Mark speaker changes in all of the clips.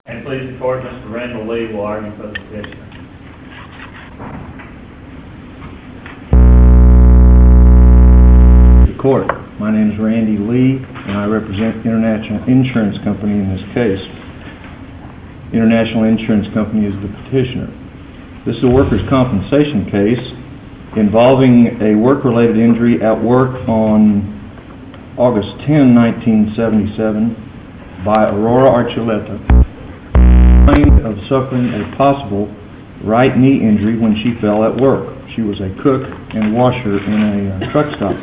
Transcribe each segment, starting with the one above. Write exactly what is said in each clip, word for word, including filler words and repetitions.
Speaker 1: And please the court, Mister Randall Lee will argue for the petitioner.
Speaker 2: The court, my name is Randy Lee and I represent International Insurance Company in this case. International Insurance Company is the petitioner. This is a workers' compensation case involving a work-related injury at work on August tenth, nineteen seventy-seven by Aurora Archuleta, complained of suffering a possible right knee injury when she fell at work. She was a cook and washer in a uh, truck stop.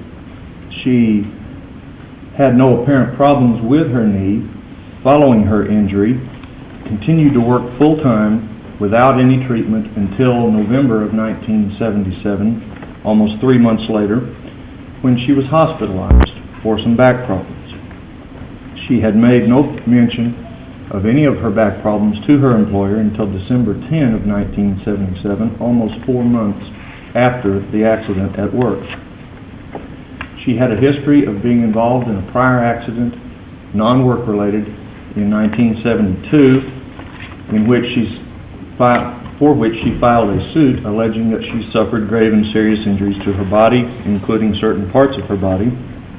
Speaker 2: She had no apparent problems with her knee following her injury, continued to work full-time without any treatment until November of nineteen seventy-seven, almost three months later, when she was hospitalized for some back problems. She had made no mention of any of her back problems to her employer until December tenth of nineteen seventy-seven, almost four months after the accident at work. She had a history of being involved in a prior accident, non-work related, in nineteen seventy-two, in which she's fi- for which she filed a suit alleging that she suffered grave and serious injuries to her body, including certain parts of her body,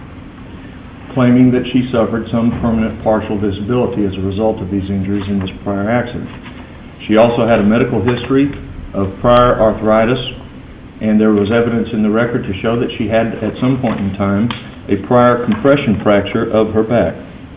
Speaker 2: claiming that she suffered some permanent partial disability as a result of these injuries in this prior accident. She also had a medical history of prior arthritis, and there was evidence in the record to show that she had at some point in time a prior compression fracture of her back.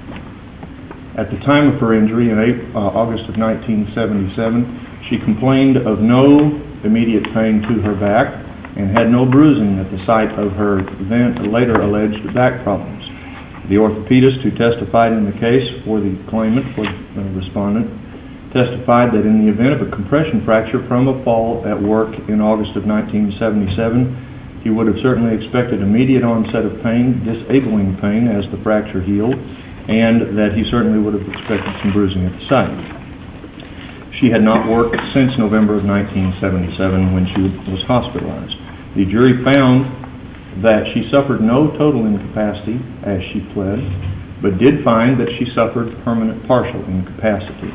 Speaker 2: At the time of her injury in April, uh, August of nineteen seventy-seven, she complained of no immediate pain to her back and had no bruising at the site of her then later alleged back problems. The orthopedist who testified in the case for the claimant, for the respondent, testified that in the event of a compression fracture from a fall at work in August of nineteen seventy-seven, he would have certainly expected immediate onset of pain, disabling pain as the fracture healed, and that he certainly would have expected some bruising at the site. She had not worked since November of nineteen seventy-seven when she was hospitalized. The jury found that she suffered no total incapacity as she pled, but did find that she suffered permanent partial incapacity.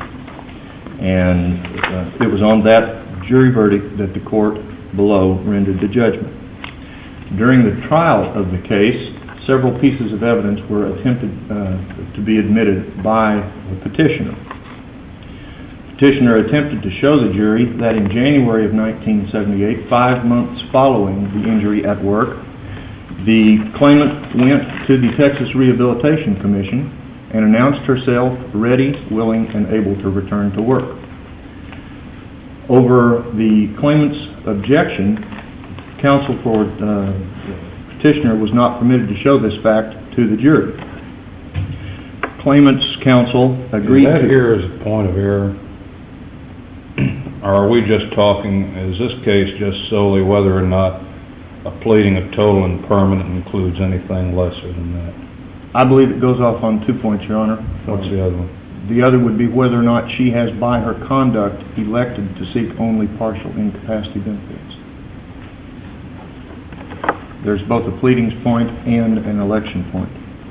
Speaker 2: And uh, it was on that jury verdict that the court below rendered the judgment. During the trial of the case, several pieces of evidence were attempted uh, to be admitted by the petitioner. The petitioner attempted to show the jury that in January of nineteen seventy-eight, five months following the injury at work, the claimant went to the Texas Rehabilitation Commission and announced herself ready, willing, and able to return to work. Over the claimant's objection, counsel for uh, petitioner was not permitted to show this fact to the jury. Claimant's counsel agreed.
Speaker 3: Is that
Speaker 2: to
Speaker 3: here is a point of error? Or are we just talking, is this case just solely whether or not a pleading of total and permanent includes anything lesser than that?
Speaker 2: I believe it goes off on two points, Your Honor.
Speaker 3: What's the other one?
Speaker 2: The other would be whether or not she has, by her conduct, elected to seek only partial incapacity benefits. There's both a pleadings point and an election point.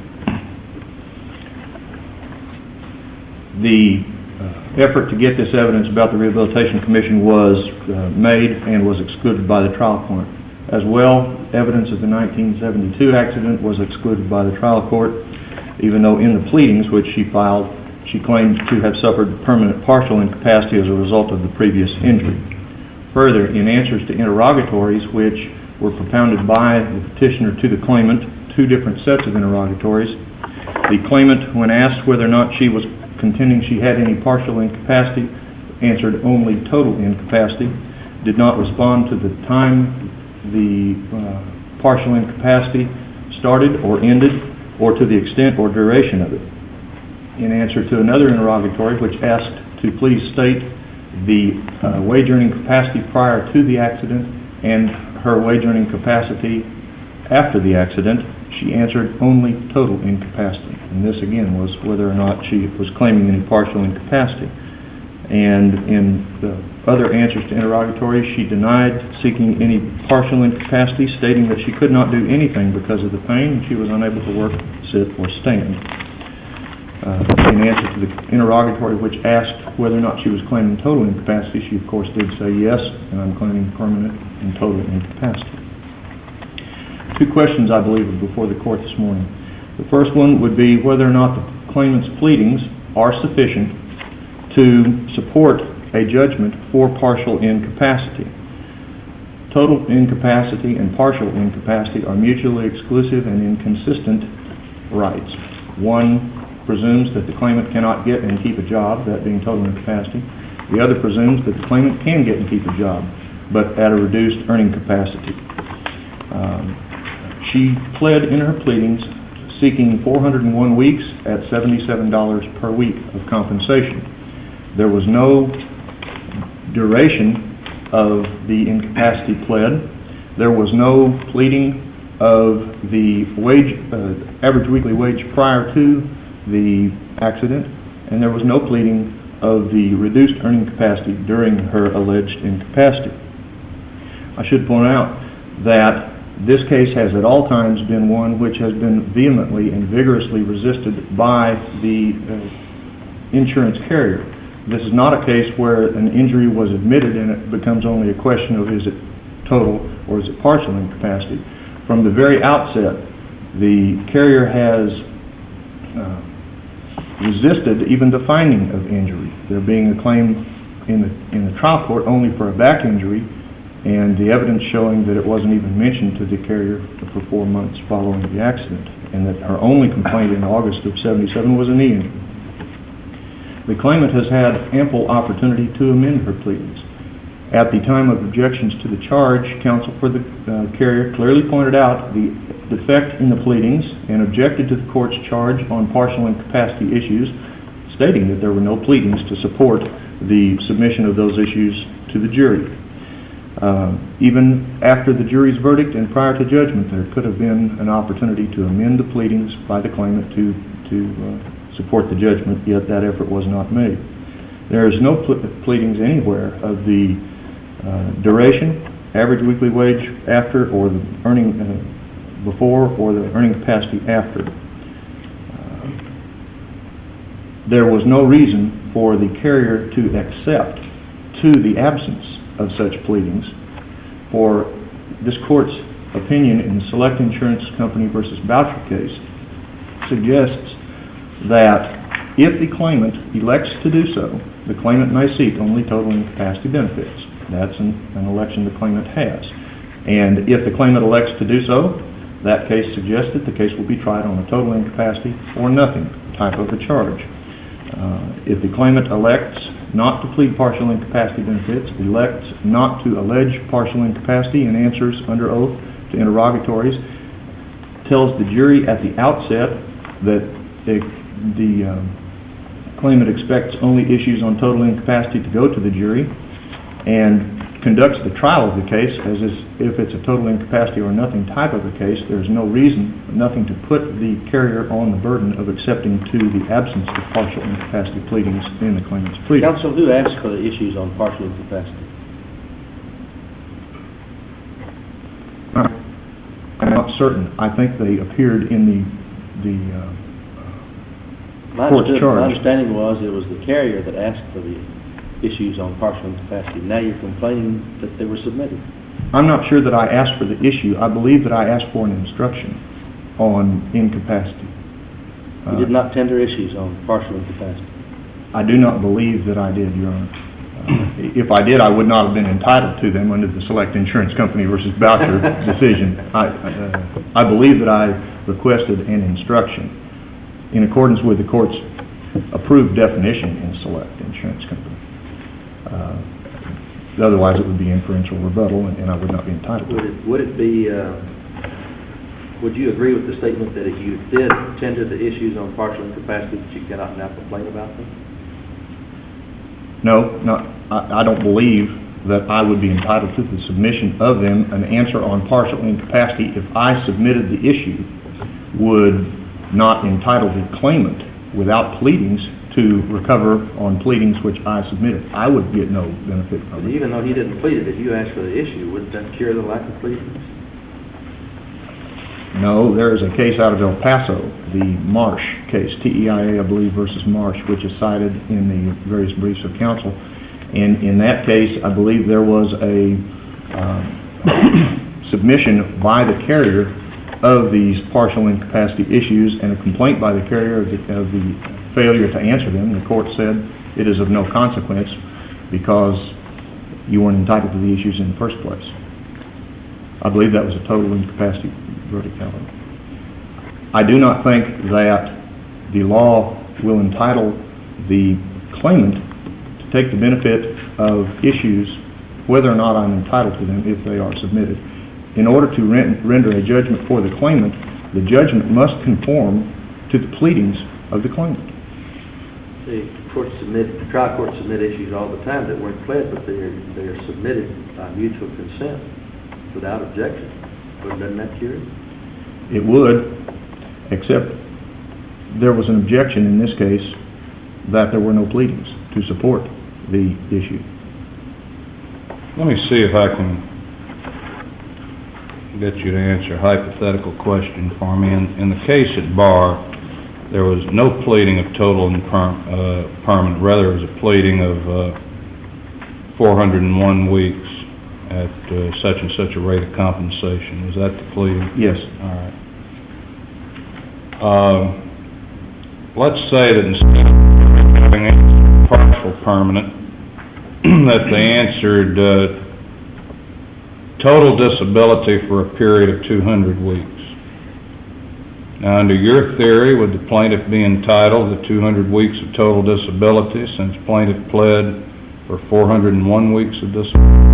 Speaker 2: The uh, effort to get this evidence about the Rehabilitation Commission was uh, made and was excluded by the trial court. As well, evidence of the nineteen seventy-two accident was excluded by the trial court, even though in the pleadings which she filed, she claimed to have suffered permanent partial incapacity as a result of the previous injury. Further, in answers to interrogatories which were propounded by the petitioner to the claimant, two different sets of interrogatories, the claimant, when asked whether or not she was contending she had any partial incapacity, answered only total incapacity, did not respond to the time the uh, partial incapacity started or ended, or to the extent or duration of it. In answer to another interrogatory which asked to please state the uh, wage earning capacity prior to the accident and her wage earning capacity after the accident, she answered only total incapacity. And this again was whether or not she was claiming any partial incapacity. And in the other answers to interrogatories, she denied seeking any partial incapacity, stating that she could not do anything because of the pain and she was unable to work, sit, or stand. Uh, in answer to the interrogatory which asked whether or not she was claiming total incapacity, she of course did say yes, and I'm claiming permanent and total incapacity. Two questions, I believe, are before the court this morning. The first one would be whether or not the claimant's pleadings are sufficient to support a judgment for partial incapacity. Total incapacity and partial incapacity are mutually exclusive and inconsistent rights. One presumes that the claimant cannot get and keep a job, that being total incapacity. The other presumes that the claimant can get and keep a job, but at a reduced earning capacity. Um, she pled in her pleadings seeking four hundred one weeks at seventy-seven dollars per week of compensation. There was no duration of the incapacity pled. There was no pleading of the wage, uh, average weekly wage prior to the accident, and there was no pleading of the reduced earning capacity during her alleged incapacity. I should point out that this case has at all times been one which has been vehemently and vigorously resisted by the uh, insurance carrier. This is not a case where an injury was admitted and it becomes only a question of is it total or is it partial incapacity. From the very outset, the carrier has uh, resisted even the finding of injury. There being a claim in the, in the trial court only for a back injury, and the evidence showing that it wasn't even mentioned to the carrier for four months following the accident, and that her only complaint in August of seventy-seven was a knee injury. The claimant has had ample opportunity to amend her pleadings. At the time of objections to the charge, counsel for the uh, carrier clearly pointed out the defect in the pleadings and objected to the court's charge on partial incapacity issues, stating that there were no pleadings to support the submission of those issues to the jury. Uh, even after the jury's verdict and prior to judgment, there could have been an opportunity to amend the pleadings by the claimant to, to uh, support the judgment, yet that effort was not made. There is no ple- pleadings anywhere of the uh, duration, average weekly wage after, or the earning uh, before, or the earning capacity after. Uh, there was no reason for the carrier to accept, to the absence of such pleadings, for this court's opinion in the Select Insurance Company versus Boucher case suggests that if the claimant elects to do so, the claimant may seek only total incapacity benefits. That's an, an election the claimant has. And if the claimant elects to do so, that case suggests that the case will be tried on a total incapacity or nothing type of a charge. Uh, if the claimant elects not to plead partial incapacity benefits, elects not to allege partial incapacity and answers under oath to interrogatories, tells the jury at the outset that the, the um, claimant expects only issues on total incapacity to go to the jury, and conducts the trial of the case as if it's a total incapacity or nothing type of a case, there's no reason, nothing to put the carrier on the burden of accepting to the absence of partial incapacity pleadings in the claimant's pleadings.
Speaker 4: Counsel, who asked for the issues on partial incapacity?
Speaker 2: I'm not certain. I think they appeared in the the uh,
Speaker 4: my
Speaker 2: court's charge.
Speaker 4: My understanding was it was the carrier that asked for the issues on partial incapacity. Now you're complaining that they were submitted.
Speaker 2: I'm not sure that I asked for the issue. I believe that I asked for an instruction on incapacity.
Speaker 4: You
Speaker 2: uh,
Speaker 4: did not tender issues on partial incapacity.
Speaker 2: I do not believe that I did, Your Honor. Uh, if I did, I would not have been entitled to them under the Select Insurance Company versus Boucher decision. I, uh, I believe that I requested an instruction in accordance with the court's approved definition in Select Insurance Company. Uh, otherwise, it would be inferential rebuttal, and, and I would not be entitled to
Speaker 4: Would
Speaker 2: it.
Speaker 4: it, would it be, uh, would you agree with the statement that if you did tender the issues on partial incapacity, that you cannot now complain about them?
Speaker 2: No, not, I, I don't believe that I would be entitled to the submission of them. An answer on partial incapacity, if I submitted the issue, would not entitle the claimant without pleadings to recover on pleadings which I submitted. I would get no benefit from
Speaker 4: But
Speaker 2: it.
Speaker 4: even though he didn't plead it, if you asked for the issue, wouldn't that cure the lack of pleadings?
Speaker 2: No, there is a case out of El Paso, the Marsh case, T E I A, I believe, versus Marsh, which is cited in the various briefs of counsel. And in that case, I believe there was a uh, submission by the carrier of these partial incapacity issues and a complaint by the carrier of the, of the failure to answer them. The court said it is of no consequence because you weren't entitled to the issues in the first place. I believe that was a total incapacity verdict, however. I do not think that the law will entitle the claimant to take the benefit of issues whether or not I'm entitled to them if they are submitted. In order to render a judgment for the claimant, the judgment must conform to the pleadings of the claimant.
Speaker 4: The courts submit, the trial courts submit issues all the time that weren't pled, but they're they're submitted by mutual consent without objection. But doesn't that cure it?
Speaker 2: It would, except there was an objection in this case that there were no pleadings to support the issue.
Speaker 3: Let me see if I can get you to answer a hypothetical question for me. In, in the case at bar, there was no pleading of total and per, uh, permanent. Rather, it was a pleading of uh, four hundred one weeks at uh, such and such a rate of compensation. Is that the pleading?
Speaker 2: Yes.
Speaker 3: All right. Um, let's say that instead of having partial permanent, that they answered uh, total disability for a period of two hundred weeks. Now, under your theory, would the plaintiff be entitled to two hundred weeks of total disability since plaintiff pled for four hundred one weeks of disability?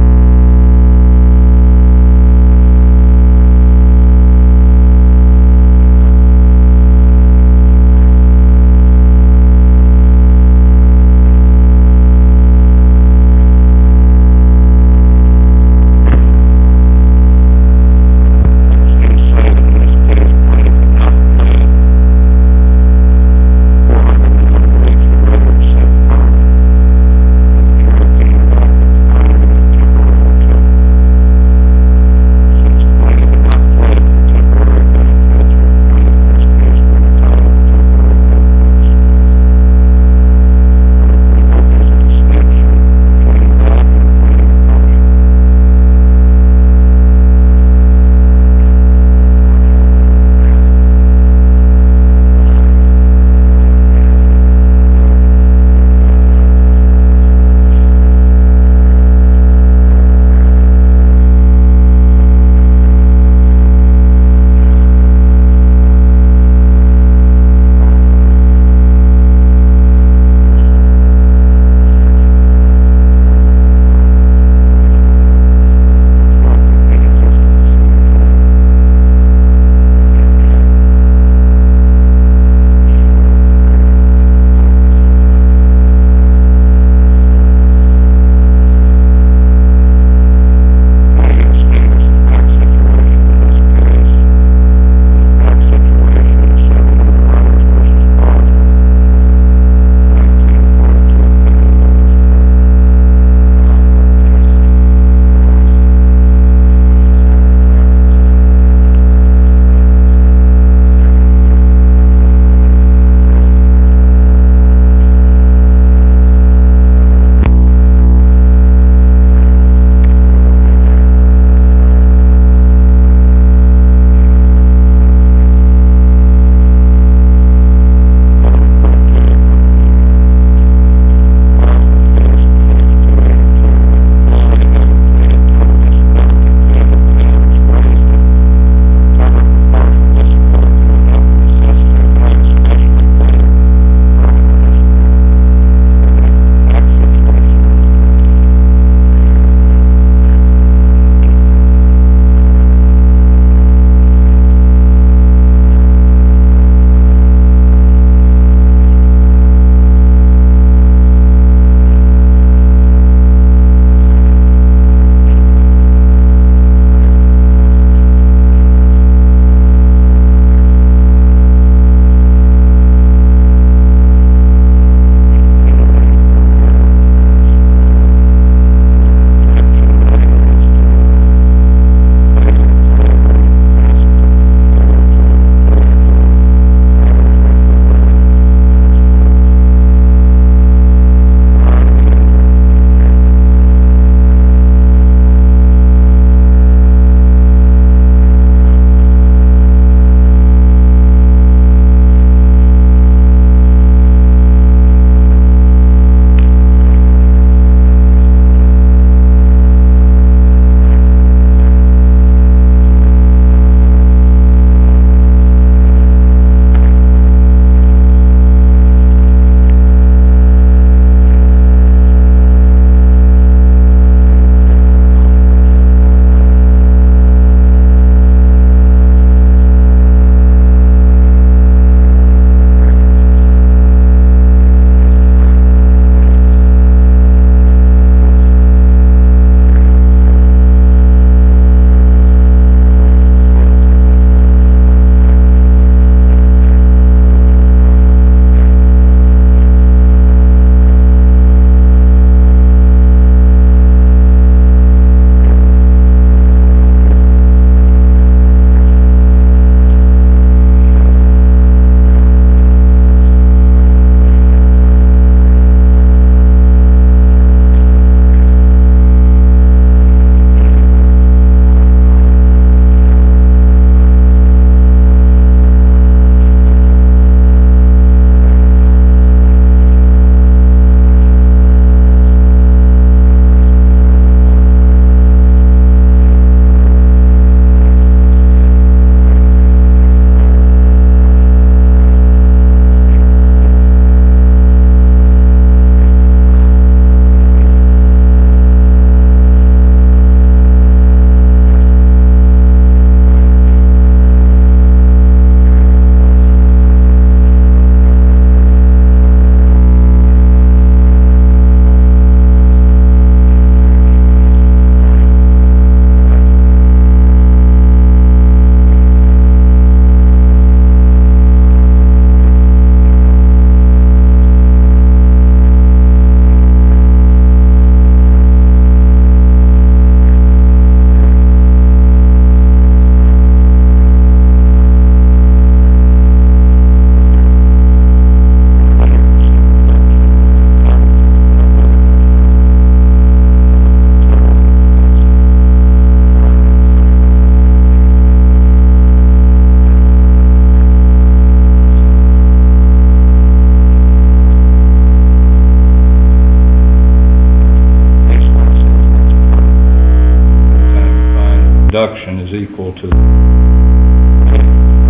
Speaker 3: equal to the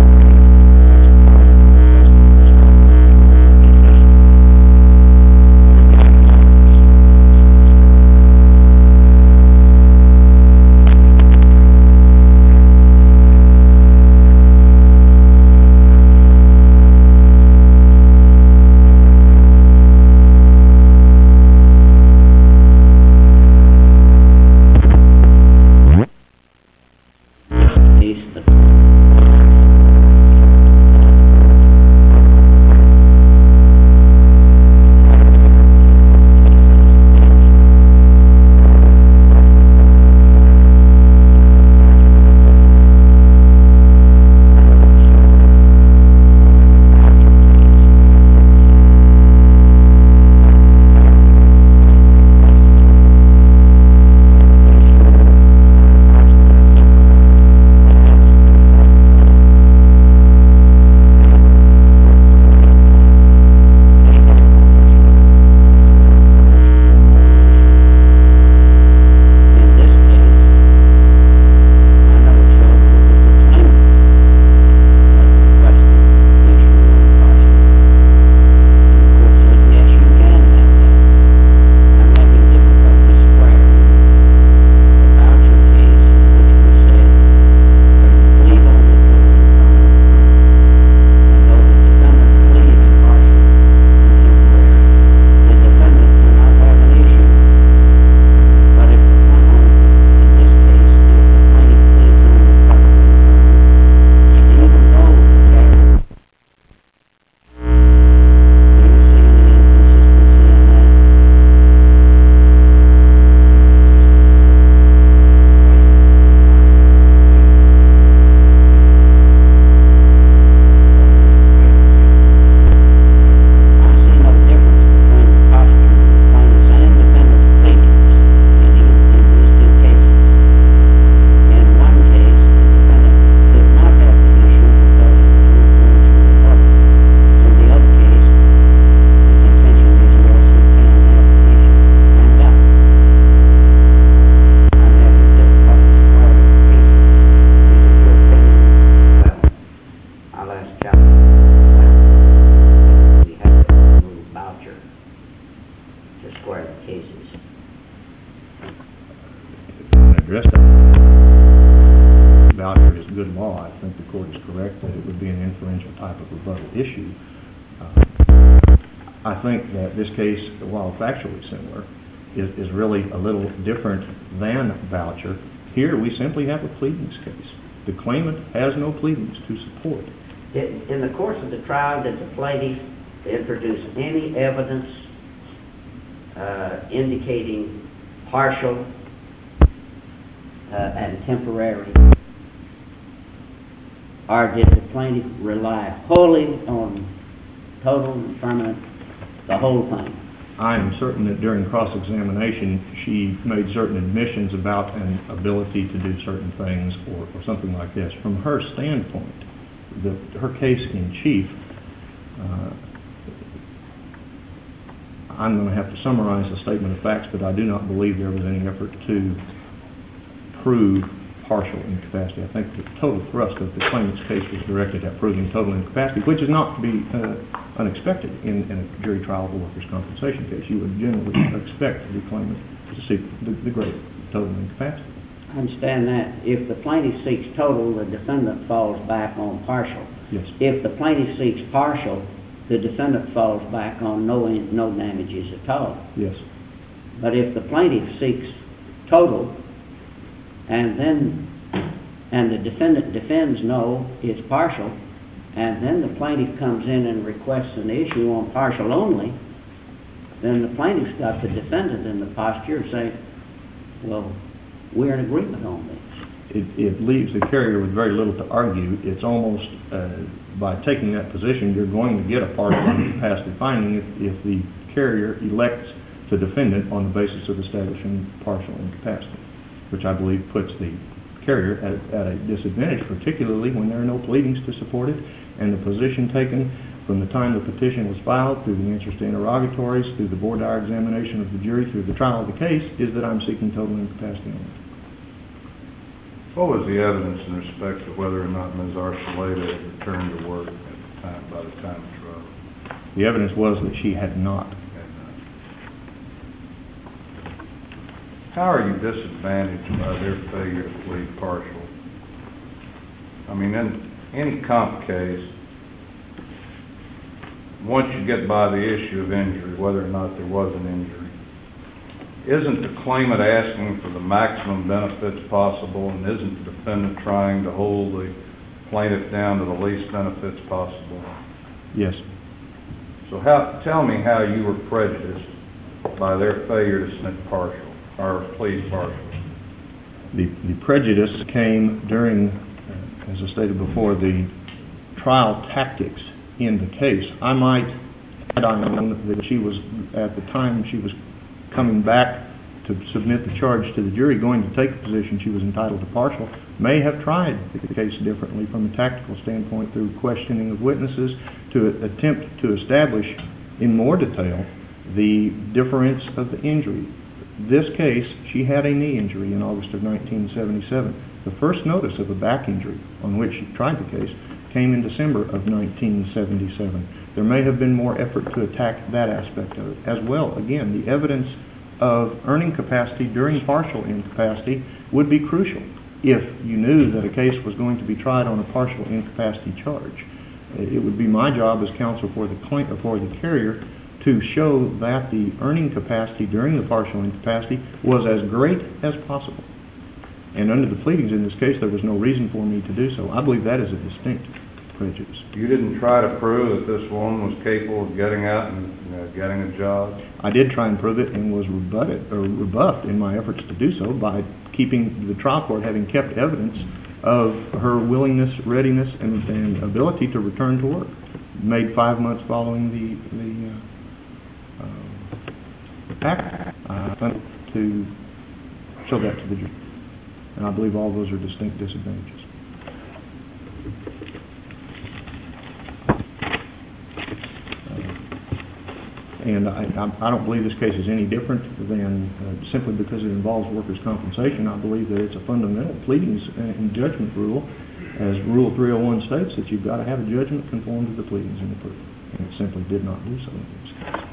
Speaker 2: addressed that. Voucher is good law. I think the court is correct that it would be an inferential type of rebuttal issue. Uh, I think that this case, while factually similar, is, is really a little different than voucher. Here we simply have a pleadings case. The claimant has no pleadings to support.
Speaker 5: In, in the course of the trial, did the plaintiff introduce any evidence uh, indicating partial uh, and temporary? Or did the plaintiff rely wholly on total and permanent, the whole thing?
Speaker 2: I am certain that during cross-examination she made certain admissions about an ability to do certain things or, or something like this. From her standpoint, the, her case in chief, uh, I'm going to have to summarize the statement of facts, but I do not believe there was any effort to prove partial incapacity. I think the total thrust of the claimant's case was directed at proving total incapacity, which is not to be uh, unexpected in, in a jury trial of a workers' compensation case. You would generally expect the claimant to seek the, the great total incapacity.
Speaker 5: I understand that. If the plaintiff seeks total, the defendant falls back on partial.
Speaker 2: Yes.
Speaker 5: If the plaintiff seeks partial, the defendant falls back on no, no damages at all.
Speaker 2: Yes.
Speaker 5: But if the plaintiff seeks total, and then and the defendant defends no, it's partial, and then the plaintiff comes in and requests an issue on partial only, then the plaintiff's got the defendant in the posture of saying, well, we're in agreement on this.
Speaker 2: It, it leaves the carrier with very little to argue. It's almost, uh, by taking that position, you're going to get a partial incapacity finding if, if the carrier elects to defend it on the basis of establishing partial incapacity, which I believe puts the carrier at, at a disadvantage, particularly when there are no pleadings to support it, and the position taken from the time the petition was filed, through the answers to interrogatories, through the voir dire examination of the jury, through the trial of the case, is that I'm seeking total incapacity on it.
Speaker 3: What was the evidence in respect to whether or not Miz Archuleta had returned to work at the time, by the time of trial?
Speaker 2: The evidence was that she had not.
Speaker 3: And, uh, how are you disadvantaged by their failure to plead partial? I mean, in any comp case, once you get by the issue of injury, whether or not there was an injury, isn't the claimant asking for the maximum benefits possible, and isn't the defendant trying to hold the plaintiff down to the least benefits possible?
Speaker 2: Yes.
Speaker 3: So how, tell me how you were prejudiced by their failure to submit partial, or plead partial.
Speaker 2: The, the prejudice came during, uh, as I stated before, the trial tactics in the case. I might had I known that she was, at the time she was coming back to submit the charge to the jury, going to take the position she was entitled to partial, may have tried the case differently from a tactical standpoint through questioning of witnesses to attempt to establish in more detail the difference of the injury. This case, she had a knee injury in August of nineteen seventy-seven. The first notice of a back injury on which she tried the case came in December of nineteen seventy-seven. There may have been more effort to attack that aspect of it. As well, again, the evidence of earning capacity during partial incapacity would be crucial if you knew that a case was going to be tried on a partial incapacity charge. It would be my job as counsel for the claim, for the carrier to show that the earning capacity during the partial incapacity was as great as possible. And under the pleadings in this case, there was no reason for me to do so. I believe that is a distinct prejudice.
Speaker 3: You didn't try to prove that this woman was capable of getting out and uh, getting a job?
Speaker 2: I did try and prove it and was rebutted or rebuffed in my efforts to do so by keeping the trial court having kept evidence of her willingness, readiness, and, and ability to return to work. Made five months following the the uh, uh, act uh, to show that to the jury. And I believe all those are distinct disadvantages. And I, I don't believe this case is any different than uh, simply because it involves workers' compensation. I believe that it's a fundamental pleadings and judgment rule, as Rule three oh one states, that you've got to have a judgment conform to the pleadings in the proof. And it simply did not do so in this case.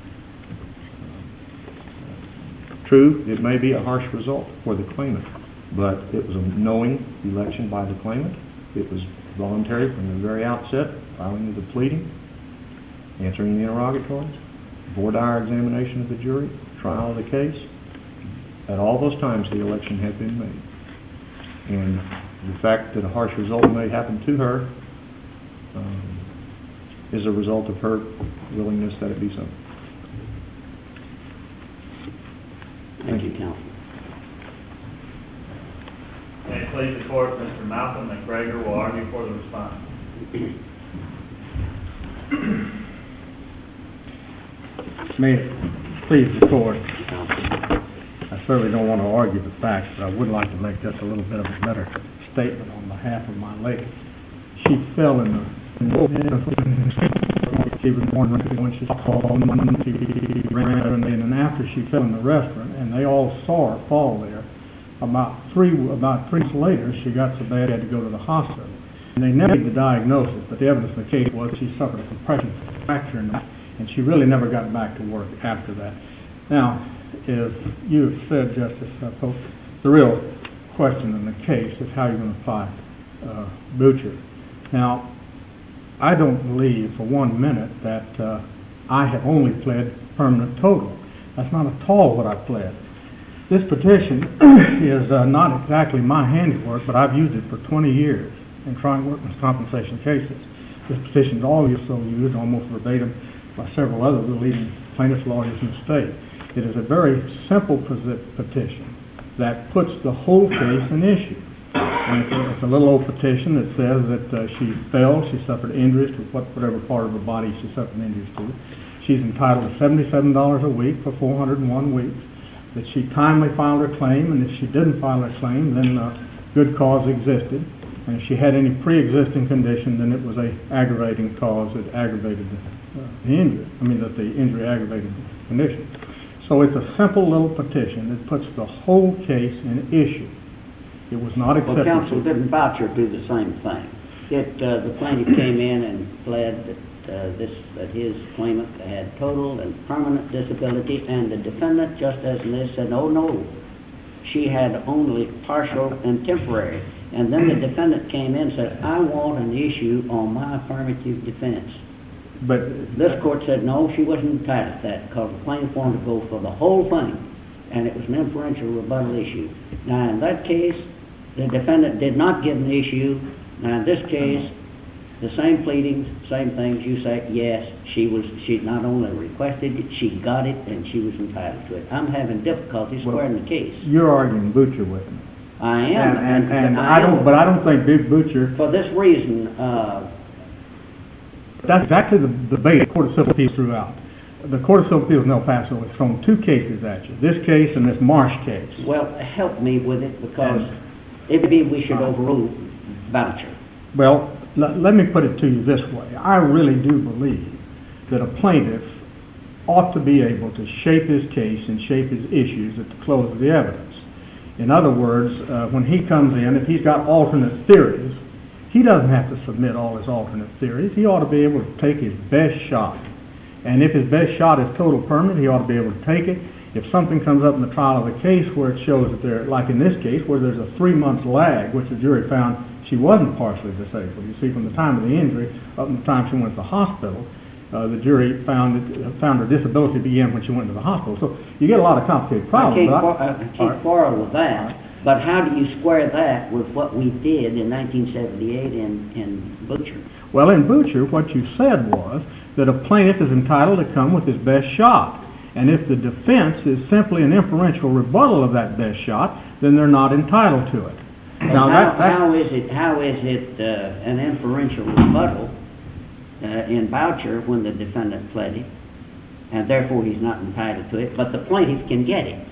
Speaker 2: True, it may be a harsh result for the claimant, but it was a knowing election by the claimant. It was voluntary from the very outset, filing of the pleading, answering the interrogatories, voir dire examination of the jury, trial of the case. At all those times, the election had been made. And the fact that a harsh result may happen to her um, is a result of her willingness that it be so.
Speaker 5: Thank you, counsel.
Speaker 1: May it please the court, Mister Malcolm McGregor will argue for the respondent.
Speaker 6: May it please the court, I certainly don't want to argue the facts, but I would like to make just a little bit of a better statement on behalf of my lady. She fell in the she was born when she she ran in, and after she fell in the restaurant, and they all saw her fall there. About three about three weeks later, she got so bad she had to go to the hospital. And they never made the diagnosis, but the evidence in the case was she suffered a compression fracture in the back, and she really never got back to work after that. Now, as you have said, Justice uh, Pope, the real question in the case is how you're going to apply uh, Boucher. Now, I don't believe for one minute that uh, I have only pled permanent total. That's not at all what I pled. This petition is uh, not exactly my handiwork, but I've used it for twenty years in trying workers' compensation cases. This petition is also used almost verbatim by several other leading plaintiffs' lawyers in the state. It is a very simple petition that puts the whole case in issue. And it's, a, it's a little old petition that says that uh, she fell, she suffered injuries to whatever part of her body she suffered injuries to. She's entitled to seventy-seven dollars a week for four hundred one weeks. That she timely filed her claim, and if she didn't file her claim, then uh, good cause existed. And if she had any pre-existing condition, then it was a aggravating cause that aggravated the, uh, the injury. I mean, that the injury aggravated the condition. So it's a simple little petition that puts the whole case in issue. It was not
Speaker 5: Well,
Speaker 6: accepted.
Speaker 5: counsel, didn't Boucher do the same thing? It, uh, the plaintiff came in and pled that, uh, this, that his claimant had total and permanent disability, and the defendant, just as in this, said, oh, no, she had only partial and temporary. And then the defendant came in and said, I want an issue on my affirmative defense.
Speaker 6: But
Speaker 5: This court said, no, she wasn't entitled to that because the plaintiff wanted to go for the whole thing, and it was an inferential rebuttal issue. Now, in that case, the defendant did not get an issue. Now, in this case, the same pleadings, same things. You say, yes, she was. She not only requested it, she got it, and she was entitled to it. I'm having difficulty squaring
Speaker 6: Well,
Speaker 5: the case.
Speaker 6: you're arguing Butcher with me.
Speaker 5: I am,
Speaker 6: And, and, and
Speaker 5: I
Speaker 6: I don't,
Speaker 5: am.
Speaker 6: but I don't think Big Butcher,
Speaker 5: For this reason, uh,
Speaker 6: that's exactly the debate the Court of Civil Appeals throughout. The Court of Civil Appeals in El Paso has thrown two cases at you, this case and this Marsh case.
Speaker 5: well, help me with it because
Speaker 6: And-
Speaker 5: maybe we should overrule Boucher.
Speaker 6: Well, l- let me put it to you this way. I really do believe that a plaintiff ought to be able to shape his case and shape his issues at the close of the evidence. In other words, uh, when he comes in, if he's got alternate theories, he doesn't have to submit all his alternate theories. He ought to be able to take his best shot. And if his best shot is total permanent, he ought to be able to take it. If something comes up in the trial of the case where it shows that there, like in this case, where there's a three-month lag, which the jury found she wasn't partially disabled. You see, from the time of the injury up to the time she went to the hospital, uh, the jury found that, found her disability began when she went to the hospital. So you get a lot of complicated
Speaker 5: I
Speaker 6: problems.
Speaker 5: can't,
Speaker 6: but
Speaker 5: quar- I
Speaker 6: all
Speaker 5: can't
Speaker 6: right.
Speaker 5: quarrel with that, but how do you square that with what we did in nineteen seventy-eight in, in Butcher?
Speaker 6: Well, in Butcher, what you said was that a plaintiff is entitled to come with his best shot. And if the defense is simply an inferential rebuttal of that best shot, then they're not entitled to it.
Speaker 5: Well,
Speaker 6: Now,
Speaker 5: how,
Speaker 6: that, that,
Speaker 5: how is it, how is it uh, an inferential rebuttal uh, in Boucher when the defendant pled it, and therefore he's not entitled to it, but the plaintiff can get it?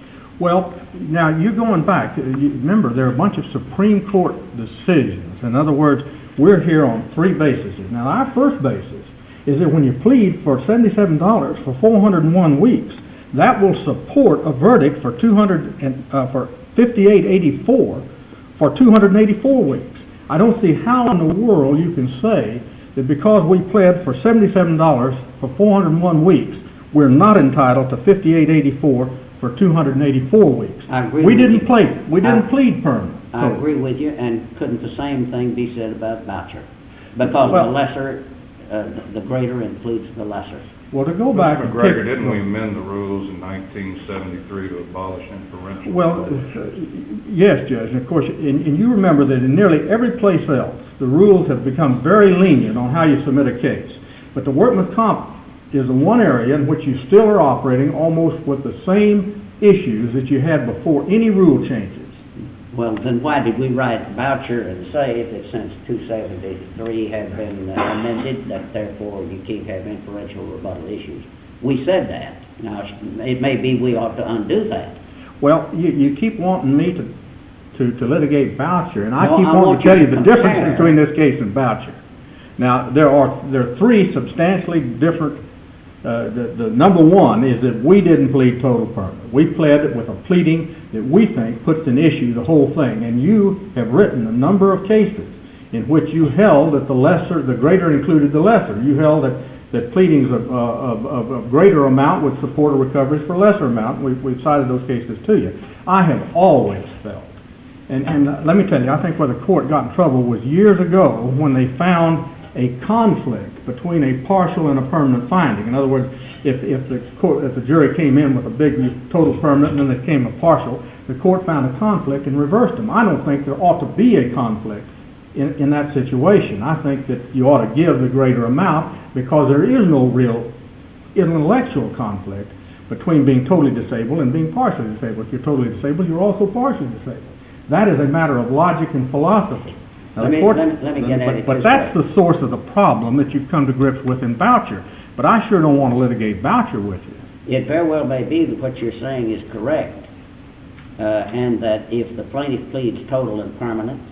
Speaker 6: Well, now you're going back. You remember, there are a bunch of Supreme Court decisions. In other words, we're here on three bases. Now, our first basis is that when you plead for seventy-seven dollars for four hundred one weeks, that will support a verdict for two hundred and uh, for fifty-eight eighty-four for two hundred eighty-four weeks. I don't see how in the world you can say that because we pled for seventy-seven dollars for four hundred one weeks, we're not entitled to fifty-eight eighty-four for two hundred eighty-four weeks.
Speaker 5: I agree
Speaker 6: we
Speaker 5: with
Speaker 6: didn't
Speaker 5: you.
Speaker 6: plead. We didn't
Speaker 5: I-
Speaker 6: plead permanent.
Speaker 5: I
Speaker 6: So-
Speaker 5: agree with you, and couldn't the same thing be said about Boucher? Because
Speaker 6: Well-
Speaker 5: the lesser, uh, the greater includes the lesser.
Speaker 6: Well, to go back
Speaker 3: Mister
Speaker 6: and
Speaker 3: McGregor,
Speaker 6: pick-
Speaker 3: didn't we amend the rules in nineteen seventy-three to abolish inferential?
Speaker 6: Well,
Speaker 3: rebuttals?
Speaker 6: uh, yes, Judge, and of course, and, and you remember that in nearly every place else, the rules have become very lenient on how you submit a case. But the workman's comp is the one area in which you still are operating almost with the same issues that you had before any rule changes.
Speaker 5: Well, then why did we write Boucher and say that since two seventy-three had been uh, amended, that therefore you can't have inferential rebuttal issues? We said that. Now, it may be we ought to undo that.
Speaker 6: Well, you, you keep wanting me to, to, to litigate Boucher, and I
Speaker 5: No,
Speaker 6: keep
Speaker 5: I
Speaker 6: wanting
Speaker 5: want
Speaker 6: to tell
Speaker 5: you
Speaker 6: you
Speaker 5: to
Speaker 6: the difference
Speaker 5: compare.
Speaker 6: between this case and Boucher. Now, there are there are three substantially different. Uh, the, the number one is that we didn't plead total permanent. We pled it with a pleading that we think puts in issue the whole thing. And you have written a number of cases in which you held that the lesser, the greater included the lesser. You held that, that pleadings of, uh, of, of, of greater amount would support a recovery for lesser amount. We, we've cited those cases to you. I have always felt, and, and uh, let me tell you, I think where the court got in trouble was years ago when they found a conflict between a partial and a permanent finding. In other words, if, if the court, if the jury came in with a big total permanent and then they came a partial, the court found a conflict and reversed them. I don't think there ought to be a conflict in, in that situation. I think that you ought to give the greater amount because there is no real intellectual conflict between being totally disabled and being partially disabled. If you're totally disabled, you're also partially disabled. That is a matter of logic and philosophy. Now,
Speaker 5: Let
Speaker 6: the
Speaker 5: me-
Speaker 6: court-
Speaker 5: let me- let me get at
Speaker 6: but,
Speaker 5: it
Speaker 6: but
Speaker 5: this
Speaker 6: that's
Speaker 5: way.
Speaker 6: the source of the problem that you've come to grips with in Boucher. But I sure don't want to litigate Boucher with you.
Speaker 5: It very well may be that what you're saying is correct, uh, and that if the plaintiff pleads total and permanent,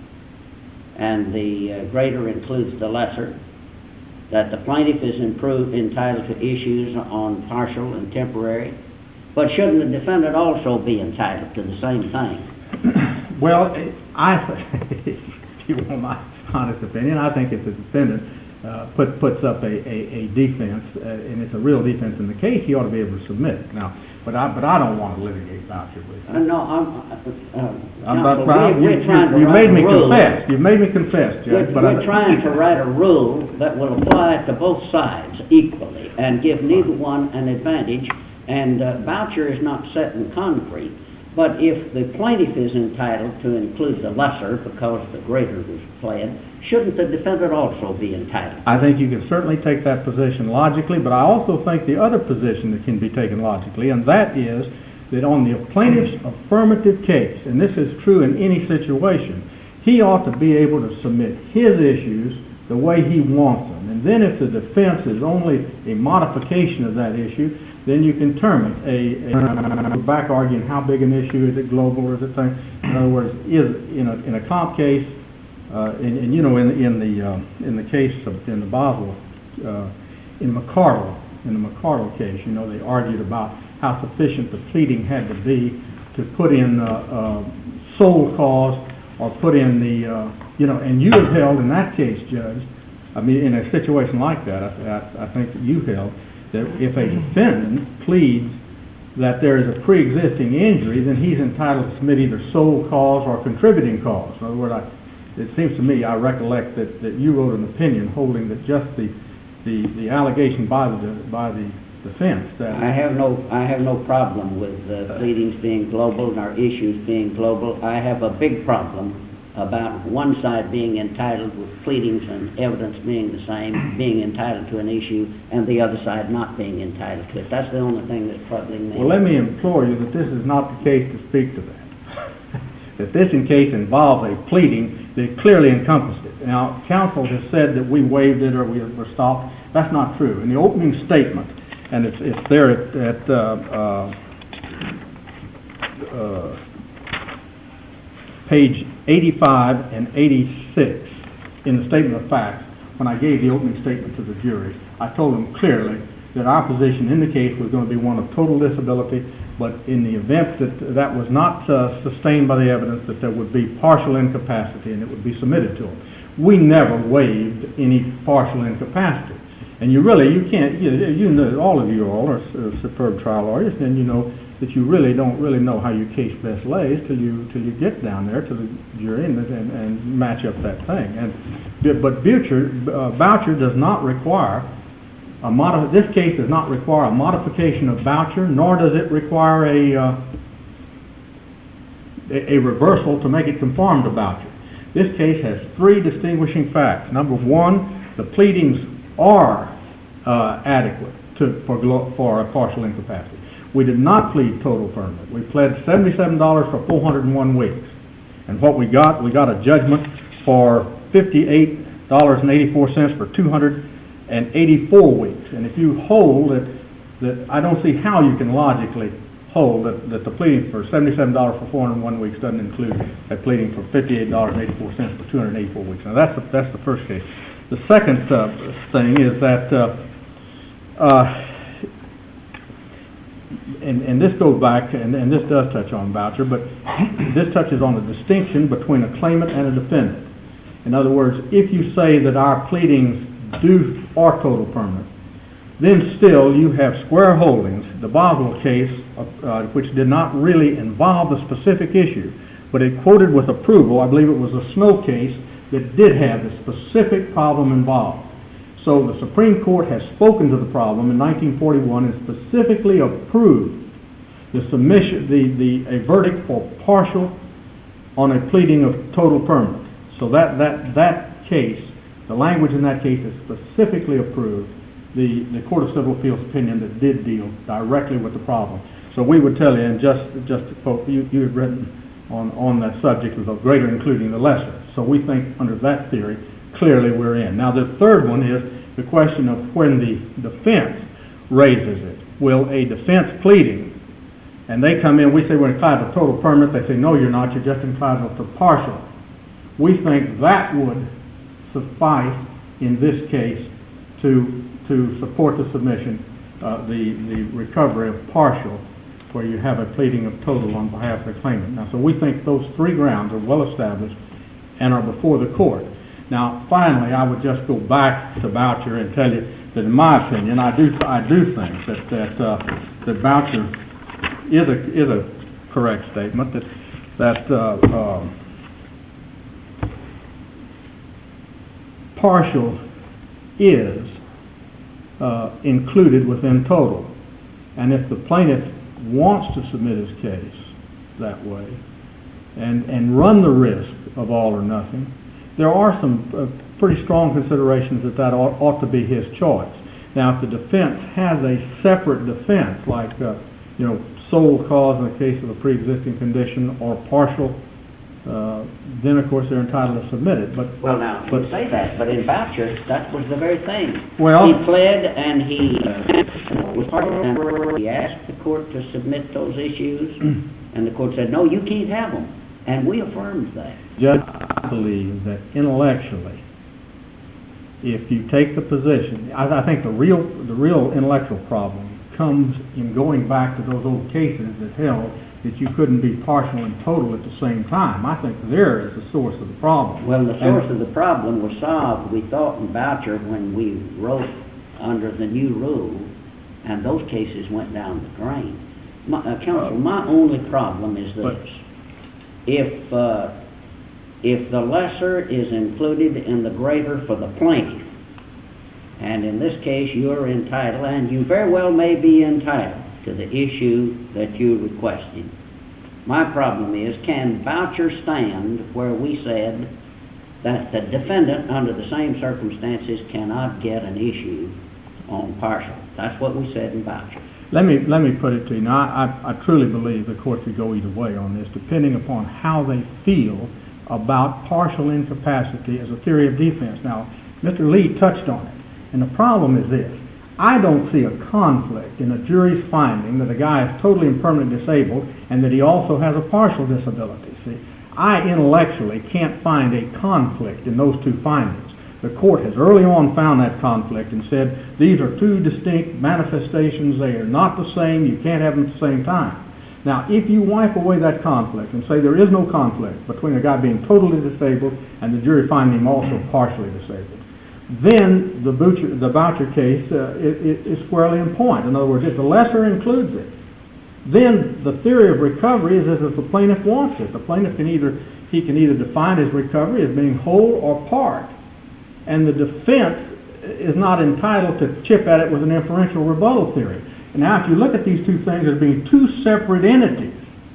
Speaker 5: and the uh, greater includes the lesser, that the plaintiff is improved, entitled to issues on partial and temporary, but shouldn't the defendant also be entitled to the same thing?
Speaker 6: Well, I, if you want my honest opinion, I think if the defendant uh, put, puts up a, a, a defense, uh, and it's a real defense in the case, he ought to be able to submit. Now, but I, but I don't want to litigate voucher with you.
Speaker 5: Uh, no, I'm, uh, uh,
Speaker 6: I'm
Speaker 5: counsel,
Speaker 6: about-
Speaker 5: we- we're
Speaker 6: you-
Speaker 5: trying to
Speaker 6: you
Speaker 5: write
Speaker 6: made
Speaker 5: a
Speaker 6: me
Speaker 5: rule.
Speaker 6: confess. You've made me confess, Judge.
Speaker 5: We're,
Speaker 6: but
Speaker 5: we're
Speaker 6: I,
Speaker 5: trying to write a rule that will apply to both sides equally and give neither one an advantage. And uh, voucher is not set in concrete. But if the plaintiff is entitled to include the lesser because the greater was pled, shouldn't the defendant also be entitled?
Speaker 6: I think you can certainly take that position logically, but I also think the other position that can be taken logically, and that is that on the plaintiff's affirmative case, and this is true in any situation, he ought to be able to submit his issues the way he wants them. And then if the defense is only a modification of that issue, then you can term it a, a, a back arguing how big an issue, is it global or is it thing. In other words, is in a, in a comp case, uh, and, and you know in, in the uh, in the case of in the Basel, uh, in McCardle, in the McCardle case, you know they argued about how sufficient the pleading had to be to put in uh, uh, sole cause or put in the uh, you know, and you have held in that case, Judge. I mean, in a situation like that, I, I, I think that you held that if a defendant pleads that there is a pre-existing injury, then he's entitled to submit either sole cause or contributing cause. In other words, I, it seems to me, I recollect that, that you wrote an opinion holding that just the the, the allegation by the by the defense that
Speaker 5: I have no I have no problem with uh, pleadings being global and our issues being global. I have a big problem about one side being entitled with pleadings and evidence being the same, being entitled to an issue, and the other side not being entitled to it. That's the only thing that's troubling me.
Speaker 6: Well, let me implore you that this is not the case to speak to that. That this in case involves a pleading that clearly encompassed it. Now, counsel has said that we waived it or we were stopped. That's not true. In the opening statement, and it's, it's there at, at uh, uh, uh, page eighty-five and eighty-six in the statement of facts, when I gave the opening statement to the jury, I told them clearly that our position in the case was going to be one of total disability, but in the event that that was not uh, sustained by the evidence, that there would be partial incapacity and it would be submitted to them. We never waived any partial incapacity. And you really, you can't, you, you know, all of you all are uh, superb trial lawyers, and you know that you really don't really know how your case best lays till you till you get down there to the jury and, and, and match up that thing. And but Boucher, uh, Boucher does not require a modi- This case does not require a modification of Boucher, nor does it require a uh, a, a reversal to make it conform to Boucher. This case has three distinguishing facts. Number one, the pleadings are uh, adequate to, for, glo- for a partial incapacity. We did not plead total permanent. We pled seventy-seven dollars for four hundred one weeks. And what we got, we got a judgment for fifty-eight dollars and eighty-four cents for two hundred eighty-four weeks. And if you hold that, that I don't see how you can logically hold that, that the pleading for seventy-seven dollars for four hundred one weeks doesn't include a pleading for fifty-eight dollars and eighty-four cents for two hundred eighty-four weeks. Now that's the, that's the first case. The second uh, thing is that, uh, uh, and, and this goes back, and, and this does touch on Boucher, but this touches on the distinction between a claimant and a defendant. In other words, if you say that our pleadings do are total permanent, then still you have square holdings. The Boswell case, uh, which did not really involve a specific issue, but it quoted with approval, I believe it was a Snow case, that did have the specific problem involved. So the Supreme Court has spoken to the problem in nineteen forty-one and specifically approved the submission, the, the a verdict for partial on a pleading of total permanent. So that that that case, the language in that case is specifically approved the the Court of Civil Appeals opinion that did deal directly with the problem. So we would tell you, and just just to quote, you you had written on on that subject of the greater including the lesser. So we think under that theory, clearly we're in. Now the third one is the question of when the defense raises it. Will a defense pleading, and they come in, we say we're entitled to total permanent, they say no you're not, you're just entitled to partial. We think that would suffice in this case to to support the submission, uh, the, the recovery of partial where you have a pleading of total on behalf of the claimant. Now, so we think those three grounds are well established and are before the court. Now, finally, I would just go back to Boucher and tell you that, in my opinion, I do I do think that that uh, that Boucher is a is a correct statement. That that uh, um, partial is uh, included within total, and if the plaintiff wants to submit his case that way and and run the risk of all or nothing, there are some uh, pretty strong considerations that that ought, ought to be his choice. Now, if the defense has a separate defense, like uh, you know, sole cause in the case of a pre-existing condition or partial, uh, then of course they're entitled to submit it. But
Speaker 5: well, now
Speaker 6: but
Speaker 5: you say that, but in Boucher, that was the very thing.
Speaker 6: Well,
Speaker 5: he pled and he uh, was part of it. He asked the court to submit those issues, and the court said, "No, you can't have them," and we affirmed that.
Speaker 6: Judge, I believe that intellectually, if you take the position, I, I think the real the real intellectual problem comes in going back to those old cases that held that you couldn't be partial and total at the same time. I think there is the source of the problem.
Speaker 5: Well, the source
Speaker 6: and,
Speaker 5: of the problem was solved, we thought, in Boucher when we wrote under the new rule, and those cases went down the drain. My, uh, counsel, my only problem is this.
Speaker 6: But,
Speaker 5: if uh, if the lesser is included in the greater for the plaintiff, and in this case you're entitled, and you very well may be entitled to the issue that you requested. My problem is, can Boucher stand where we said that the defendant under the same circumstances cannot get an issue on partial? That's what we said in Boucher.
Speaker 6: Let me let me put it to you. Now, I, I, I truly believe the court could go either way on this, depending upon how they feel about partial incapacity as a theory of defense. Now, Mister Lee touched on it, and the problem is this. I don't see a conflict in a jury's finding that a guy is totally and permanently disabled and that he also has a partial disability. See, I intellectually can't find a conflict in those two findings. The court has early on found that conflict and said these are two distinct manifestations. They are not the same. You can't have them at the same time. Now, if you wipe away that conflict and say there is no conflict between a guy being totally disabled and the jury finding him also partially disabled, then the Boucher, the Boucher case uh, it, it is squarely in point. In other words, if the lesser includes it, then the theory of recovery is as if the plaintiff wants it. The plaintiff can either he can either define his recovery as being whole or part, and the defense is not entitled to chip at it with an inferential rebuttal theory. And now, if you look at these two things as being two separate entities,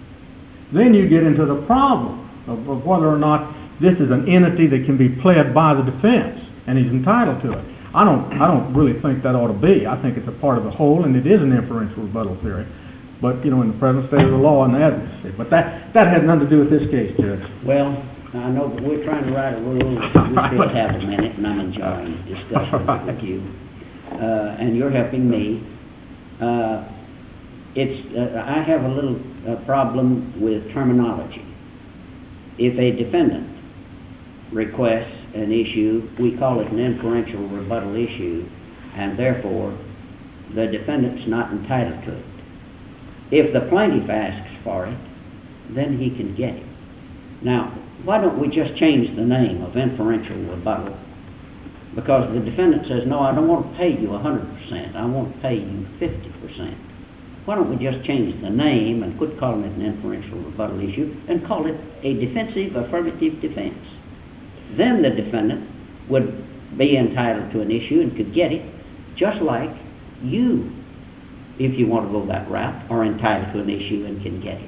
Speaker 6: then you get into the problem of, of whether or not this is an entity that can be pled by the defense, and he's entitled to it. I don't, I don't really think that ought to be. I think it's a part of the whole, and it is an inferential rebuttal theory. But, you know, in the present state of the law and the advocacy. But that, that has nothing to do with this case, Judge.
Speaker 5: Well, I know, but we're trying to write a rule. We still have a minute, and I'm enjoying discussing it with you. Uh, and you're helping me. Uh, it's, uh, I have a little uh, problem with terminology. If a defendant requests an issue, we call it an inferential rebuttal issue, and therefore the defendant's not entitled to it. If the plaintiff asks for it, then he can get it. Now, why don't we just change the name of inferential rebuttal? Because the defendant says, no, I don't want to pay you one hundred percent. I want to pay you fifty percent. Why don't we just change the name and quit calling it an inferential rebuttal issue and call it a defensive affirmative defense? Then the defendant would be entitled to an issue and could get it, just like you, if you want to go that route, are entitled to an issue and can get it.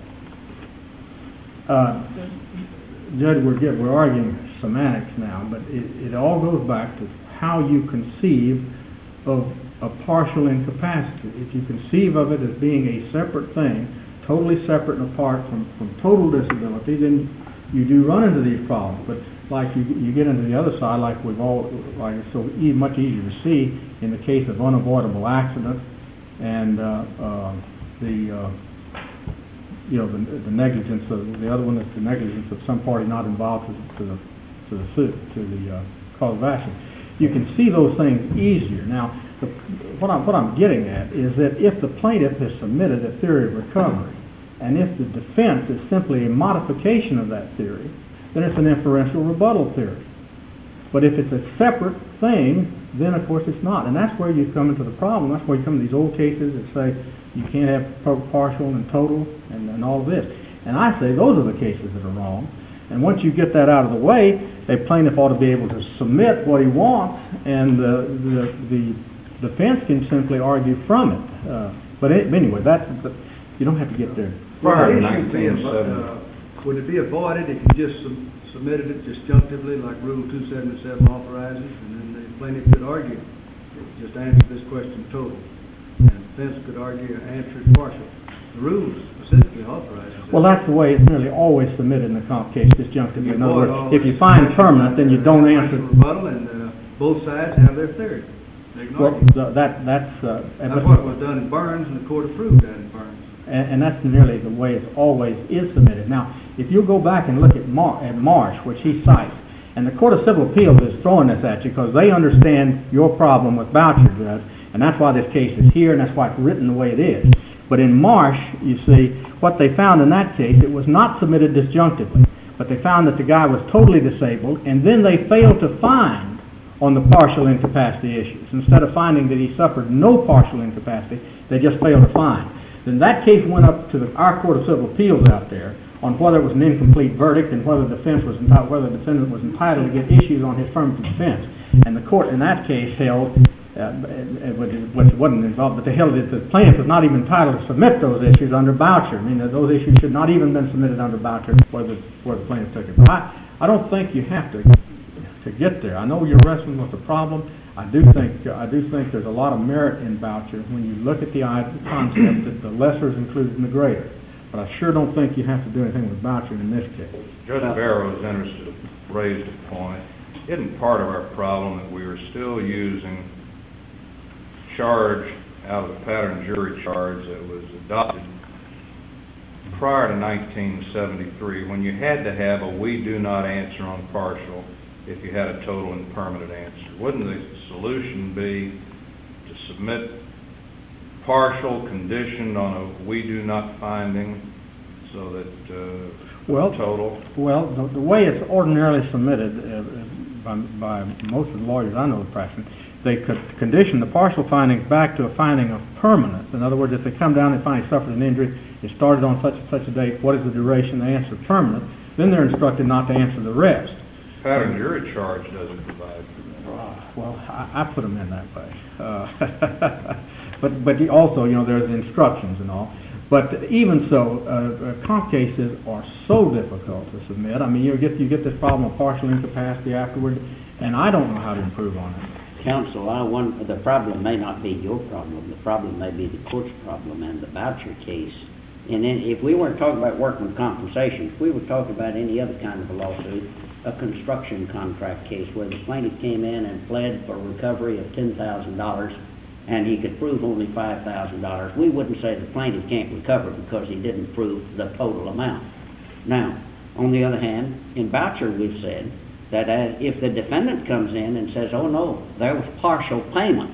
Speaker 6: Uh, Judge, we're, get, we're arguing semantics now, but it, it all goes back to how you conceive of a partial incapacity. If you conceive of it as being a separate thing, totally separate and apart from, from total disability, then you do run into these problems. But like you, you get into the other side, like we've all, like it's so e- much easier to see in the case of unavoidable accident and uh, uh, the uh, you know the, the negligence of the other one is the negligence of some party not involved to, to the to the suit to the uh, cause of action. You can see those things easier. Now, the, what I'm what I'm getting at is that if the plaintiff has submitted a theory of recovery, and if the defense is simply a modification of that theory, then it's an inferential rebuttal theory. But if it's a separate thing, then of course it's not. And that's where you come into the problem. That's where you come to these old cases that say you can't have partial and total and, and all of this. And I say those are the cases that are wrong. And once you get that out of the way, a plaintiff ought to be able to submit what he wants, and the, the, the defense can simply argue from it. Uh, but it, anyway, that's, you don't have to get there.
Speaker 3: Prior to
Speaker 7: Well, the issue being,
Speaker 3: nineteen seventy.
Speaker 7: uh, Would it be avoided if you just sub- submitted it disjunctively like Rule two seventy-seven authorizes, and then the plaintiff could argue, just answer this question total, and the defense could argue, answer it partial. The rules specifically authorize it.
Speaker 6: Well, that's the way it's nearly always submitted in the comp case, disjunctively.
Speaker 7: You
Speaker 6: In other
Speaker 7: avoid all
Speaker 6: words, if you
Speaker 7: this
Speaker 6: find permanent, then you don't answer.
Speaker 7: Rebuttal, and uh, both sides have their theory. They can
Speaker 6: Well,
Speaker 7: argue.
Speaker 6: th- that, that's... Uh,
Speaker 7: That's what was done in Burns, and the court approved that in Burns.
Speaker 6: And, and that's nearly the way it's always is submitted. Now, if you go back and look at, Mar- at Marsh, which he cites, and the Court of Civil Appeals is throwing this at you because they understand your problem with voucher, Judge, and that's why this case is here, and that's why it's written the way it is. But in Marsh, you see, what they found in that case, it was not submitted disjunctively, but they found that the guy was totally disabled, and then they failed to find on the partial incapacity issues. Instead of finding that he suffered no partial incapacity, they just failed to find. Then that case went up to the, our Court of Civil Appeals out there on whether it was an incomplete verdict and whether the defense was entitled, whether the defendant was entitled to get issues on his affirmative defense. And the court in that case held, uh, which wasn't involved, but they held that the plaintiff was not even entitled to submit those issues under voucher. I mean, that those issues should not even been submitted under voucher where the, where the plaintiff took it. But I, I don't think you have to to get there. I know you're wrestling with the problem. I do think I do think there's a lot of merit in voucher when you look at the concept that the lesser is included in the greater. But I sure don't think you have to do anything with voucher in this case.
Speaker 3: Judge Barrow is interested, raised a point. Isn't part of our problem that we are still using charge out of the pattern jury charge that was adopted prior to nineteen seventy-three, when you had to have a we do not answer on partial if you had a total and permanent answer? Wouldn't the solution be to submit partial conditioned on a we do not finding so that uh,
Speaker 6: well,
Speaker 3: total?
Speaker 6: Well, the, the way it's ordinarily submitted uh, by, by most of the lawyers I know of practicing, they could condition the partial findings back to a finding of permanence. In other words, if they come down and find he suffered an injury, it started on such and such a date, what is the duration? They answer permanent. Then they're instructed not to answer the rest.
Speaker 3: Pattern jury charge doesn't provide for that.
Speaker 6: Uh, well, I, I put them in that way. Uh, but but the, also, you know, there's instructions and all. But even so, uh, uh, comp cases are so difficult to submit. I mean, you get you get this problem of partial incapacity afterward, and I don't know how to improve on it.
Speaker 5: Counsel, I wonder, the problem may not be your problem. The problem may be the court's problem and the voucher case. And then if we weren't talking about workman's compensation, if we were talking about any other kind of a lawsuit, a construction contract case where the plaintiff came in and pled for recovery of ten thousand dollars and he could prove only five thousand dollars, we wouldn't say the plaintiff can't recover because he didn't prove the total amount. Now, on the other hand, in voucher we've said that as if the defendant comes in and says, oh no, there was partial payment,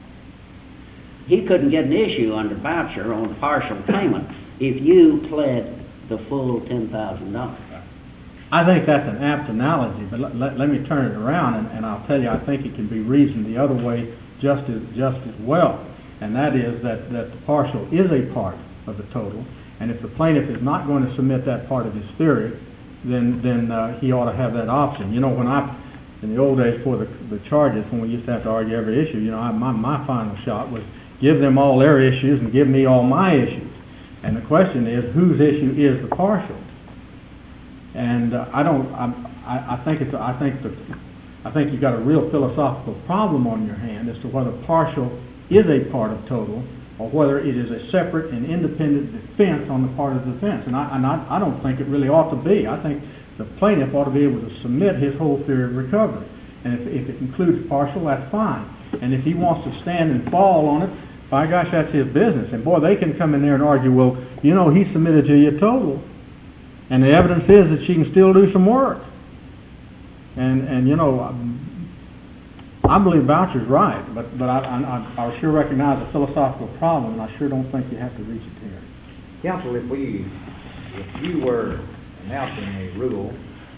Speaker 5: he couldn't get an issue under voucher on partial payment if you pled the full ten thousand dollars.
Speaker 6: I think that's an apt analogy, but let, let, let me turn it around, and, and I'll tell you, I think it can be reasoned the other way just as just as well, and that is that, that the partial is a part of the total, and if the plaintiff is not going to submit that part of his theory, then then uh, he ought to have that option. You know, when I, in the old days for the, the charges, when we used to have to argue every issue, you know, I, my, my final shot was give them all their issues and give me all my issues. And the question is, whose issue is the partial? And uh, I don't. I'm, I, I think it's. I think the. I think you've got a real philosophical problem on your hand as to whether partial is a part of total or whether it is a separate and independent defense on the part of the defense. And I, and I, I don't think it really ought to be. I think the plaintiff ought to be able to submit his whole theory of recovery. And if, if it includes partial, that's fine. And if he wants to stand and fall on it, by gosh, that's his business. And boy, they can come in there and argue, well, you know, he submitted to you total. And the evidence is that she can still do some work. And, and you know, I believe Boucher's right, but, but I, I, I sure recognize a philosophical problem, and I sure don't think you have to reach it here.
Speaker 8: Counsel, if we, if you were announcing a rule,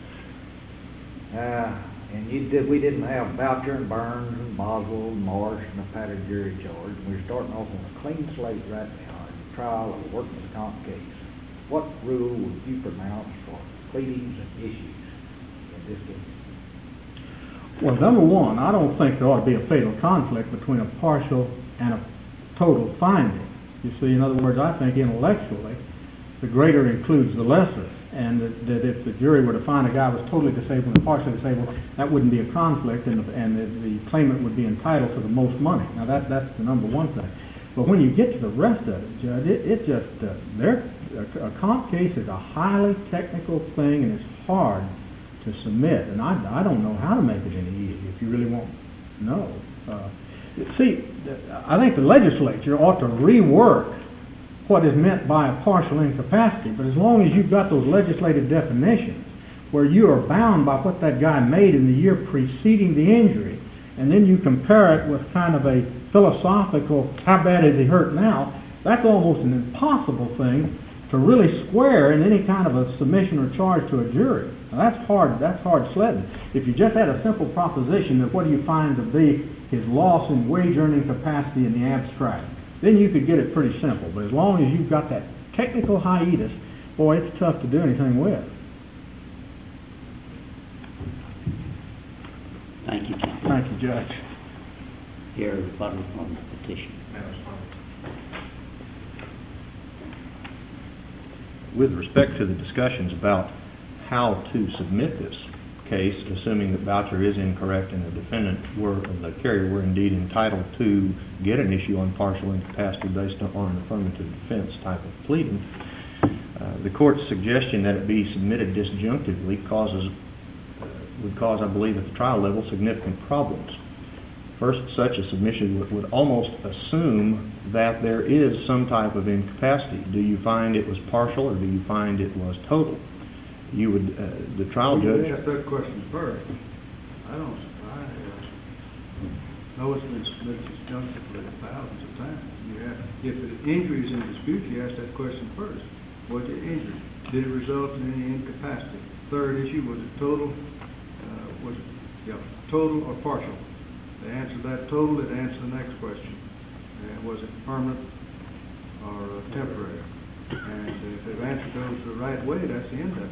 Speaker 8: uh, and you did, we didn't have Boucher and Burns and Boswell and Marsh and a pattern jury charge, and we're starting off on a clean slate right now in the trial of a workman's comp case, what rule would you pronounce for pleadings and issues in this case?
Speaker 6: Well, number one, I don't think there ought to be a fatal conflict between a partial and a total finding. You see, in other words, I think intellectually, the greater includes the lesser, and that, that if the jury were to find a guy was totally disabled and partially disabled, that wouldn't be a conflict, and, the, and the, the claimant would be entitled to the most money. Now, that, that's the number one thing. But when you get to the rest of it, Judge, it, it just, uh, there, a, a comp case is a highly technical thing, and it's hard to submit, and I, I don't know how to make it any easier if you really want to know. Uh, see, I think the legislature ought to rework what is meant by a partial incapacity, but as long as you've got those legislative definitions where you are bound by what that guy made in the year preceding the injury, and then you compare it with kind of a philosophical, how bad is he hurt now, that's almost an impossible thing to really square in any kind of a submission or charge to a jury. Now that's hard, that's hard sledding. If you just had a simple proposition that what do you find to be his loss in wage earning capacity in the abstract, then you could get it pretty simple. But as long as you've got that technical hiatus, boy, it's tough to do anything with.
Speaker 5: Thank you, counsel.
Speaker 6: Thank you, Judge.
Speaker 5: Your rebuttal on the petition.
Speaker 2: With respect to the discussions about how to submit this case, assuming that Boucher is incorrect and the defendant were, the carrier were indeed entitled to get an issue on partial incapacity based on an affirmative defense type of pleading, uh, the court's suggestion that it be submitted disjunctively causes, uh, would cause, I believe, at the trial level, significant problems. First, such a submission would, would almost assume that there is some type of incapacity. Do you find it was partial or do you find it was total? You would, uh, the trial
Speaker 7: Well,
Speaker 2: judge...
Speaker 7: you asked that question first. I don't, I uh, know it's been submitted disjunctively thousands of times. You have, if the injury is in dispute, you ask that question first. Was it injury? Did it result in any incapacity? Third issue, was it total, uh, was it, yeah, total or partial? They answered that total, it answered the next question. Uh, was it permanent or uh, temporary? And if they've answered those the right way, that's the end of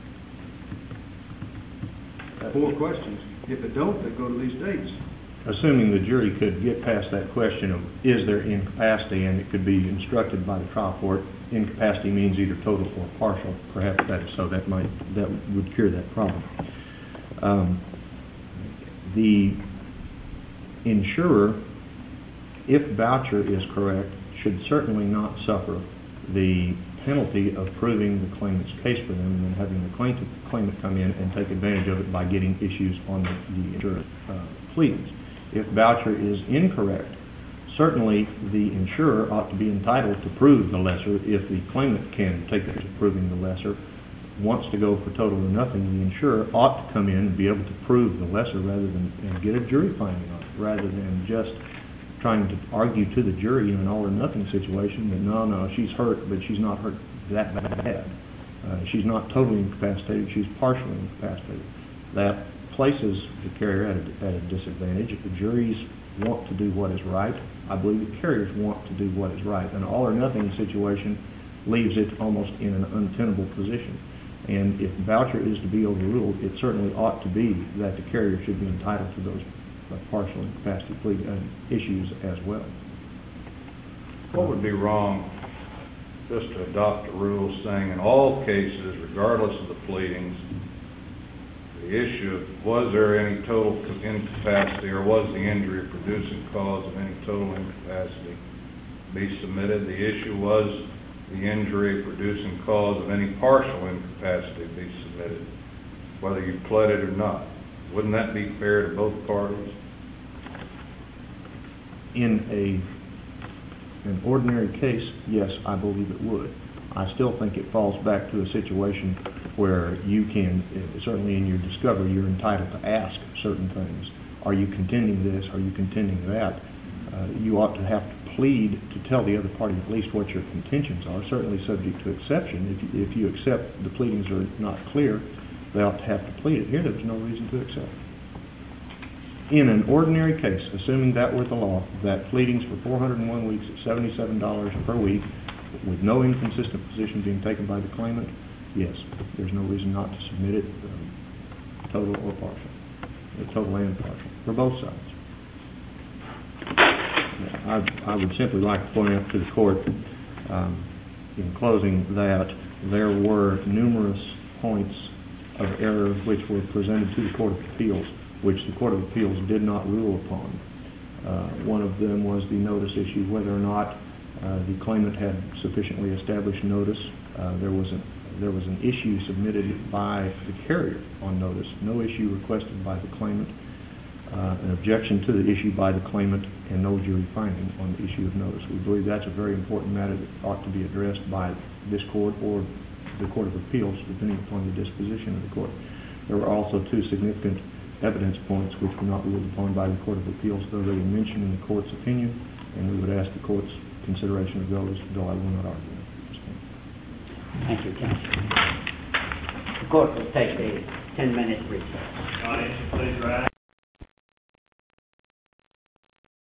Speaker 7: it. Four questions. If they don't, they go to these dates.
Speaker 2: Assuming the jury could get past that question of is there incapacity, and it could be instructed by the trial court, incapacity means either total or partial. Perhaps that is so. That might that would cure that problem. Um, the insurer, if Boucher is correct, should certainly not suffer the penalty of proving the claimant's case for them and then having the claimant, claimant come in and take advantage of it by getting issues on the, the insurer's uh, pleadings. If Boucher is incorrect, certainly the insurer ought to be entitled to prove the lesser. If the claimant can take it to proving the lesser, wants to go for total or nothing, the insurer ought to come in and be able to prove the lesser rather than and get a jury finding on it, rather than just trying to argue to the jury in an all or nothing situation that no, no, she's hurt, but she's not hurt that bad. Uh, she's not totally incapacitated, she's partially incapacitated. That places the carrier at a, at a disadvantage. If the juries want to do what is right, I believe the carriers want to do what is right. An all or nothing situation leaves it almost in an untenable position. And if Boucher is to be overruled, it certainly ought to be that the carrier should be entitled to those uh, partial incapacity plea, uh, issues as well.
Speaker 3: What would be wrong just to adopt a rule saying in all cases, regardless of the pleadings, the issue of was there any total incapacity or was the injury a producing cause of any total incapacity be submitted? The issue was the injury producing cause of any partial incapacity be submitted, whether you pled it or not. Wouldn't that be fair to both parties?
Speaker 2: In a an ordinary case, yes, I believe it would. I still think it falls back to a situation where you can, certainly in your discovery, you're entitled to ask certain things. are you contending this, are you contending that? Uh, you ought to have to plead to tell the other party at least what your contentions are, certainly subject to exception. If you, if you accept the pleadings are not clear, they ought to have to plead it. Here, there's no reason to accept. In an ordinary case, assuming that were the law, that pleadings for four hundred one weeks at seventy-seven dollars per week, with no inconsistent position being taken by the claimant, yes, there's no reason not to submit it, um, total or partial, uh, total and partial, for both sides. I, I would simply like to point out to the court, um, in closing, that there were numerous points of error which were presented to the Court of Appeals, which the Court of Appeals did not rule upon. Uh, one of them was the notice issue, whether or not uh, the claimant had sufficiently established notice. Uh, there was a there was an issue submitted by the carrier on notice, no issue requested by the claimant, uh, an objection to the issue by the claimant, and no jury finding on the issue of notice. We believe that's a very important matter that ought to be addressed by this court or the Court of Appeals, depending upon the disposition of the court. There were also two significant evidence points which were not ruled upon by the Court of Appeals, though they were mentioned in the court's opinion, and we would ask the court's consideration of those, though I will not argue them at this point.
Speaker 5: Thank you, counsel. The court will take a ten-minute recess.
Speaker 1: Audience, please rise.